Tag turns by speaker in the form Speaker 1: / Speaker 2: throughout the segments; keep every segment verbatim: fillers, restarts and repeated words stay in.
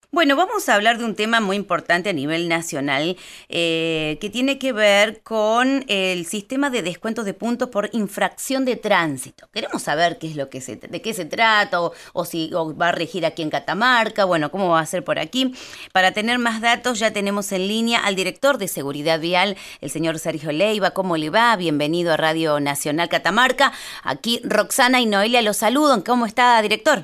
Speaker 1: Bueno, vamos a hablar de un tema muy importante a nivel nacional eh, que tiene que ver con el sistema de descuentos de puntos por infracción de tránsito. Queremos saber qué es lo que se, de qué se trata o, o si o va a regir aquí en Catamarca, bueno, cómo va a ser por aquí. Para tener más datos ya tenemos en línea al director de Seguridad Vial, el señor Sergio Leiva. ¿Cómo le va? Bienvenido a Radio Nacional Catamarca. Aquí Roxana y Noelia los saludan. ¿Cómo está, director?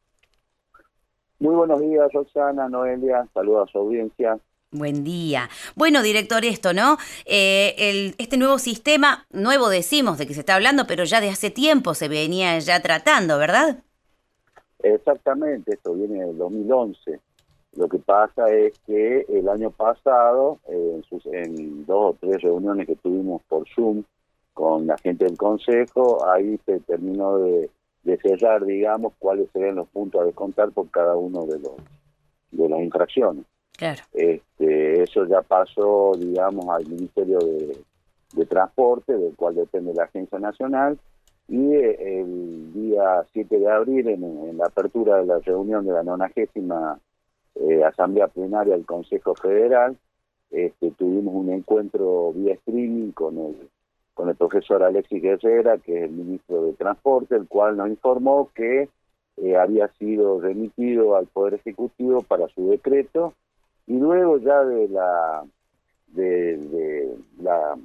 Speaker 2: Muy buenos días, Roxana, Noelia, saludos a su audiencia.
Speaker 1: Buen día. Bueno, director, esto, ¿no? Eh, el, este nuevo sistema, nuevo decimos de que se está hablando, pero ya de hace tiempo se venía ya tratando, ¿verdad?
Speaker 2: Exactamente, esto viene del dos mil once. Lo que pasa es que el año pasado, eh, en, sus, en dos o tres reuniones que tuvimos por Zoom con la gente del Consejo, ahí se terminó de, de cerrar, digamos, cuáles serían los puntos a descontar por cada uno de los de las infracciones.
Speaker 1: Claro.
Speaker 2: Este, eso ya pasó, digamos, al Ministerio de, de Transporte, del cual depende la Agencia Nacional, y eh, el día siete de abril, en, en la apertura de la reunión de la nonagésima eh, Asamblea Plenaria del Consejo Federal, este, tuvimos un encuentro vía streaming con el, con el profesor Alexis Guerrera, que es el ministro de Transporte, el cual nos informó que eh, había sido remitido al Poder Ejecutivo para su decreto, y luego ya de la de, de la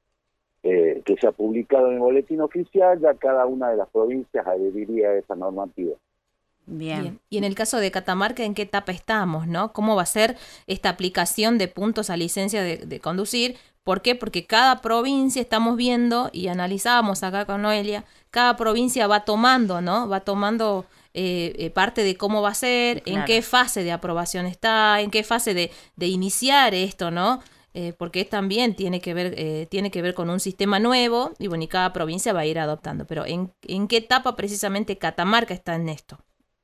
Speaker 2: eh, que se ha publicado en el boletín oficial, ya cada una de las provincias adheriría a esa normativa.
Speaker 1: Bien.
Speaker 3: Bien. Y en el caso de Catamarca, ¿en qué etapa estamos, no? ¿Cómo va a ser esta aplicación de puntos a licencia de, de conducir? ¿Por qué? Porque cada provincia, estamos viendo y analizábamos acá con Noelia, cada provincia va tomando, ¿no? Va tomando eh, eh, parte de cómo va a ser,
Speaker 1: Claro.
Speaker 3: en qué fase de aprobación está, en qué fase de, de iniciar esto, ¿no? Eh, porque también tiene que ver eh, tiene que ver con un sistema nuevo y bueno, y cada provincia va a ir adoptando. Pero ¿en, en qué etapa precisamente Catamarca está en esto?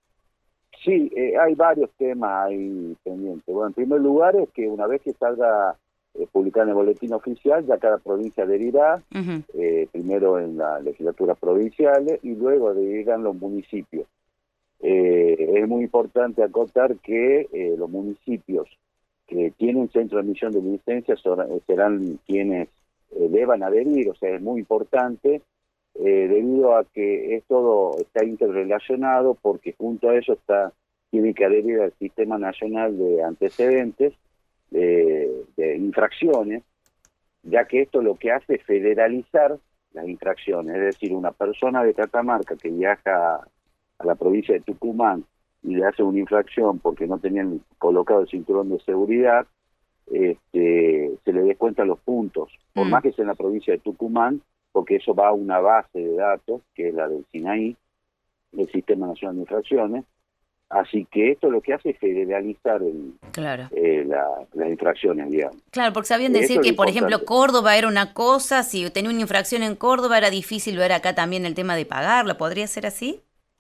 Speaker 2: Sí, eh, hay varios temas ahí pendientes. Bueno, en primer lugar es que una vez que salga eh, publicado en el boletín oficial, ya cada provincia adherirá,
Speaker 1: Uh-huh.
Speaker 2: eh, primero en las legislaturas provinciales y luego adherirán los municipios. Eh, es muy importante acotar que eh, los municipios que tienen centro de emisión de licencias son, serán quienes eh, deban adherir, o sea, es muy importante eh, debido a que es todo está interrelacionado, porque junto a eso está tiene que adherir al Sistema Nacional de Antecedentes de, de infracciones, ya que esto lo que hace es federalizar las infracciones, es decir, una persona de Catamarca que viaja a la provincia de Tucumán y le hace una infracción porque no tenían colocado el cinturón de seguridad, este, se le descuentan los puntos, por
Speaker 1: Mm.
Speaker 2: más que sea en la provincia de Tucumán, porque eso va a una base de datos, que es la del SINAI, el Sistema Nacional de Infracciones. Así que esto lo que hace es federalizar el,
Speaker 1: Claro.
Speaker 2: eh, la, las infracciones, digamos.
Speaker 1: Claro, porque sabían
Speaker 2: Eso
Speaker 1: decir
Speaker 2: es lo
Speaker 1: que, por ejemplo,
Speaker 2: importante.
Speaker 1: Córdoba era una cosa, si tenía una infracción en Córdoba era difícil ver acá también el tema de pagarla. ¿Podría ser así?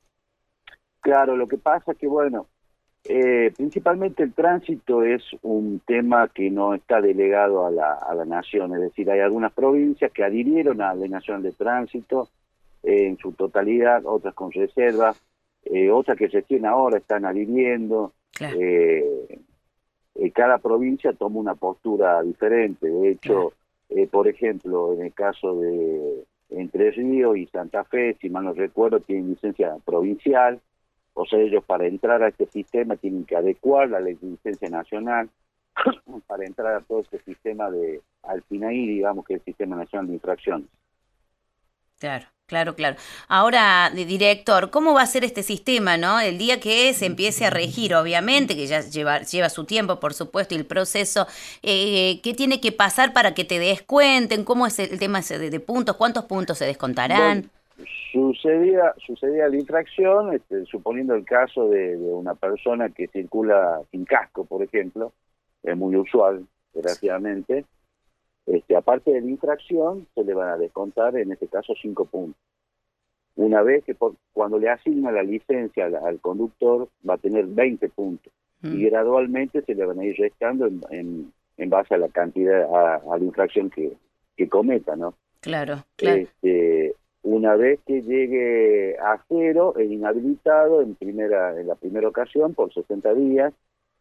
Speaker 2: Claro, lo que pasa es que, bueno, eh, principalmente el tránsito es un tema que no está delegado a la, a la nación, es decir, hay algunas provincias que adhirieron a la Ley Nacional de Tránsito eh, en su totalidad, otras con reservas, eh, otras que recién ahora están adhiriendo.
Speaker 1: Claro.
Speaker 2: Eh, eh, cada provincia toma una postura diferente. De hecho, eh, por ejemplo, en el caso de Entre Ríos y Santa Fe, si mal no recuerdo, tienen licencia provincial. O sea, ellos para entrar a este sistema tienen que adecuar la licencia nacional para entrar a todo este sistema de al SINAI, digamos, que es el Sistema Nacional de Infracciones.
Speaker 1: Claro, claro, claro. Ahora, di- director, ¿cómo va a ser este sistema, no? El día que se empiece a regir, obviamente, que ya lleva, lleva su tiempo, por supuesto, y el proceso, eh, ¿qué tiene que pasar para que te descuenten? ¿Cómo es el tema ese de, de puntos? ¿Cuántos puntos se
Speaker 2: Bueno,
Speaker 1: descontarán?
Speaker 2: sucedía, sucedía la infracción, este, suponiendo el caso de, de una persona que circula sin casco, por ejemplo, es muy usual, desgraciadamente. Este, aparte de la infracción, se le van a descontar, en este caso, cinco puntos. Una vez que por, cuando le asigna la licencia al, al conductor, va a tener veinte puntos.
Speaker 1: Mm.
Speaker 2: Y gradualmente se le van a ir restando en, en, en base a la cantidad, a, a la infracción que, que cometa, ¿no?
Speaker 1: Claro, claro.
Speaker 2: Este, una vez que llegue a cero, es inhabilitado en primera en la primera ocasión por sesenta días,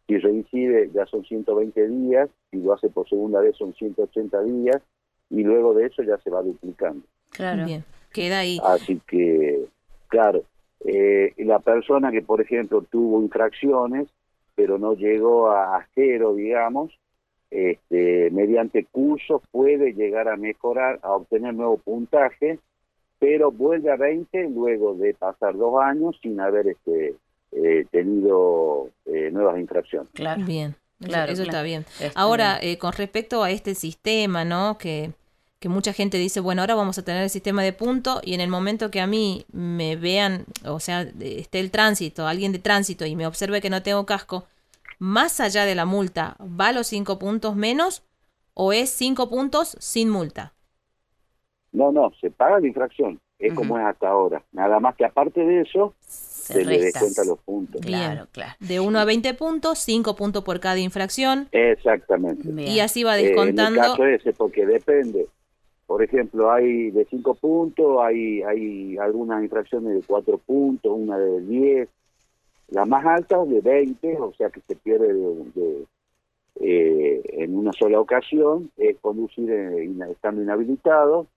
Speaker 2: Si reincide ya son ciento veinte días, si lo hace por segunda vez son ciento ochenta días, y luego de eso ya se va duplicando.
Speaker 3: Claro. Bien, queda ahí.
Speaker 2: Así que, claro, eh, la persona que, por ejemplo, tuvo infracciones, pero no llegó a, a cero, digamos, este, mediante cursos puede llegar a mejorar, a obtener nuevo puntaje, pero vuelve a veinte luego de pasar dos años sin haber este eh, tenido eh, nuevas infracciones.
Speaker 3: Claro. Bien,
Speaker 1: claro,
Speaker 3: eso, eso
Speaker 1: claro.
Speaker 3: está bien.
Speaker 1: Está
Speaker 3: Ahora,
Speaker 1: bien.
Speaker 3: Eh, con respecto a este sistema, ¿no? Que, que mucha gente dice, bueno, ahora vamos a tener el sistema de punto y en el momento que a mí me vean, o sea, esté el tránsito, alguien de tránsito y me observe que no tengo casco, más allá de la multa, ¿va a los cinco puntos menos o es cinco puntos sin multa?
Speaker 2: No, no, se paga la infracción, es uh-huh. como es hasta ahora. Nada más que aparte de eso, se, se le descuenta los puntos.
Speaker 3: Claro, Bien. claro. De uno a veinte puntos, cinco puntos por cada infracción.
Speaker 2: Exactamente.
Speaker 3: Bien. Y así va descontando.
Speaker 2: Eh, en el caso ese, porque depende. Por ejemplo, hay de cinco puntos, hay hay algunas infracciones de cuatro puntos, una de diez. La más alta de veinte, o sea que se pierde de, de, eh, en una sola ocasión, es conducir en, estando inhabilitado,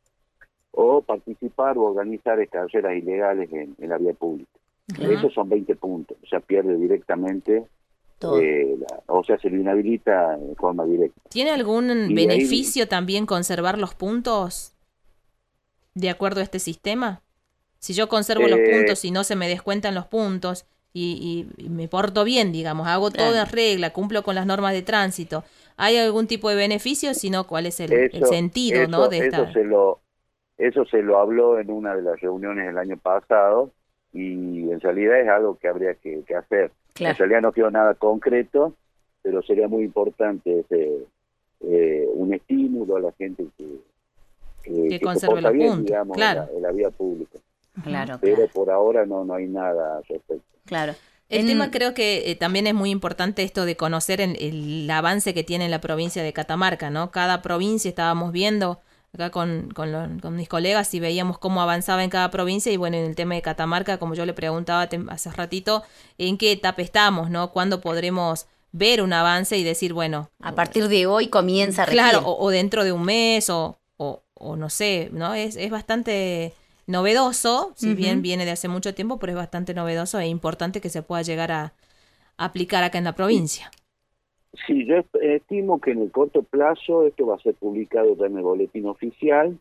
Speaker 2: o participar o organizar carreras ilegales en, en la vía pública. Uh-huh. Esos son veinte puntos, o sea, pierde directamente, eh, la, o sea, se lo inhabilita en forma directa.
Speaker 3: ¿Tiene algún y beneficio ahí, también conservar los puntos de acuerdo a este sistema? Si yo conservo eh, los puntos y no se me descuentan los puntos y, y, y me porto bien, digamos, hago todo en regla, cumplo con las normas de tránsito, ¿hay algún tipo de beneficio? Si no, ¿cuál es el, eso, el sentido
Speaker 2: eso,
Speaker 3: ¿no? de esta?
Speaker 2: Eso se lo... Eso se lo habló en una de las reuniones el año pasado y en realidad es algo que habría que, que hacer. Claro. En realidad no quedó nada concreto, pero sería muy importante ese, eh, un estímulo a la gente que, que,
Speaker 3: que,
Speaker 2: que
Speaker 3: conserve
Speaker 2: se
Speaker 3: los
Speaker 2: bien,
Speaker 3: puntos.
Speaker 2: digamos,
Speaker 3: Claro.
Speaker 2: en, la, en la vía pública.
Speaker 1: Claro,
Speaker 2: pero
Speaker 1: claro.
Speaker 2: por ahora no, no hay nada al respecto.
Speaker 3: Claro. El en... tema creo que eh, también es muy importante esto de conocer el, el avance que tiene la provincia de Catamarca, ¿no? Cada provincia estábamos viendo acá con, con, lo, con mis colegas y veíamos cómo avanzaba en cada provincia y bueno, en el tema de Catamarca, como yo le preguntaba hace ratito, ¿en qué etapa estamos, no? ¿Cuándo podremos ver un avance y decir, bueno...
Speaker 1: A partir de hoy comienza a regir?
Speaker 3: Claro, o, o dentro de un mes, o, o, o no sé, ¿no? Es, es bastante novedoso, si uh-huh. bien viene de hace mucho tiempo, pero es bastante novedoso e importante que se pueda llegar a, a aplicar acá en la provincia.
Speaker 2: Sí, yo estimo que en el corto plazo esto va a ser publicado en el boletín oficial.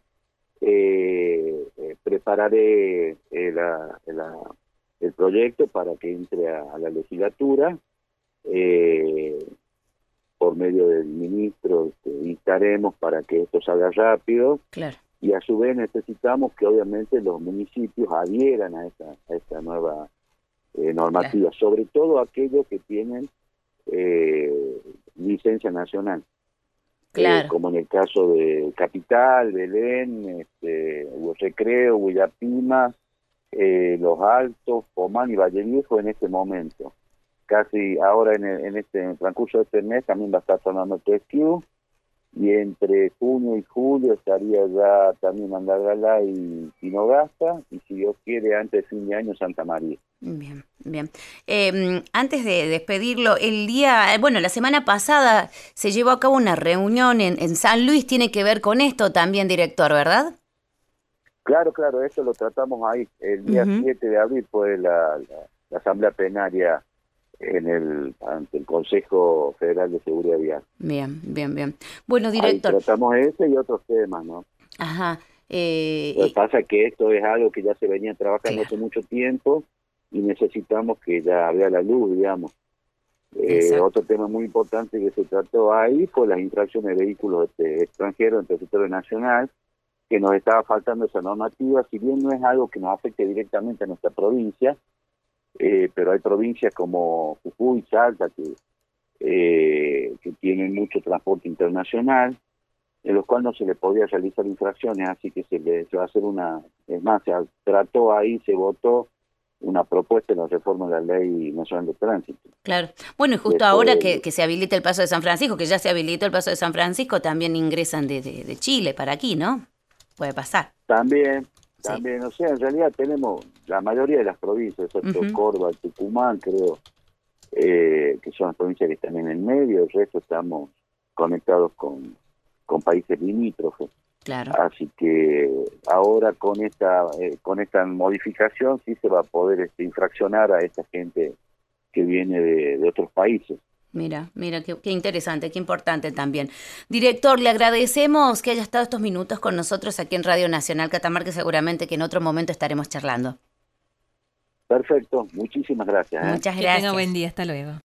Speaker 2: Eh, eh, prepararé eh, la, la, el proyecto para que entre a, a la legislatura. Eh, por medio del ministro este, instaremos para que esto salga rápido.
Speaker 1: Claro.
Speaker 2: Y a su vez necesitamos que obviamente los municipios adhieran a esta, a esta nueva eh, normativa, claro. Sobre todo aquellos que tienen Eh, licencia nacional,
Speaker 1: claro.
Speaker 2: eh, como en el caso de Capital, Belén, este, Recreo, Huillapima, eh, Los Altos, Pomán y Valle Viejo en este momento. Casi ahora en, el, en este en el transcurso de este mes también va a estar sonando T S Q y entre junio y julio estaría ya también Andalgalá y Tinogasta y si Dios quiere antes de fin de año Santa María.
Speaker 1: Bien, bien. Eh, antes de despedirlo, el día, bueno, la semana pasada se llevó a cabo una reunión en, en San Luis, tiene que ver con esto también, director, ¿verdad?
Speaker 2: Claro, claro, eso lo tratamos ahí. El día uh-huh. siete de abril fue la, la, la asamblea plenaria en el ante el Consejo Federal de Seguridad Vial.
Speaker 1: Bien, bien, bien. Bueno, director.
Speaker 2: Ahí tratamos ese y otros temas, ¿no?
Speaker 1: Ajá. Eh,
Speaker 2: Lo que pasa es que esto es algo que ya se venía trabajando claro. hace mucho tiempo y necesitamos que ya vea la luz, digamos. Eh, otro tema muy importante que se trató ahí fue las infracciones de vehículos este, extranjeros en territorio nacional, que nos estaba faltando esa normativa, si bien no es algo que nos afecte directamente a nuestra provincia, eh, pero hay provincias como Jujuy, Salta, que, eh, que tienen mucho transporte internacional, en los cuales no se le podía realizar infracciones, así que se le se va a hacer una, es más, se trató ahí, se votó una propuesta en la reforma de la Ley Nacional de Tránsito.
Speaker 1: Claro. Bueno, y justo Después, ahora que, que se habilita el Paso de San Francisco, que ya se habilitó el Paso de San Francisco, también ingresan de, de, de Chile para aquí, ¿no? Puede pasar.
Speaker 2: También, también, sí. O sea, en realidad tenemos la mayoría de las provincias, excepto uh-huh. Córdoba, Tucumán, creo, eh, que son las provincias que están en el medio, el resto estamos conectados con, con países limítrofes.
Speaker 1: Claro.
Speaker 2: Así que ahora con esta eh, con esta modificación sí se va a poder este, infraccionar a esta gente que viene de, de otros países.
Speaker 1: Mira, mira, qué, qué interesante, qué importante también. Director, le agradecemos que haya estado estos minutos con nosotros aquí en Radio Nacional Catamarca, seguramente que en otro momento estaremos charlando.
Speaker 2: Perfecto, muchísimas gracias. ¿eh?
Speaker 1: Muchas
Speaker 3: Que
Speaker 1: gracias.
Speaker 3: tenga buen día, hasta luego.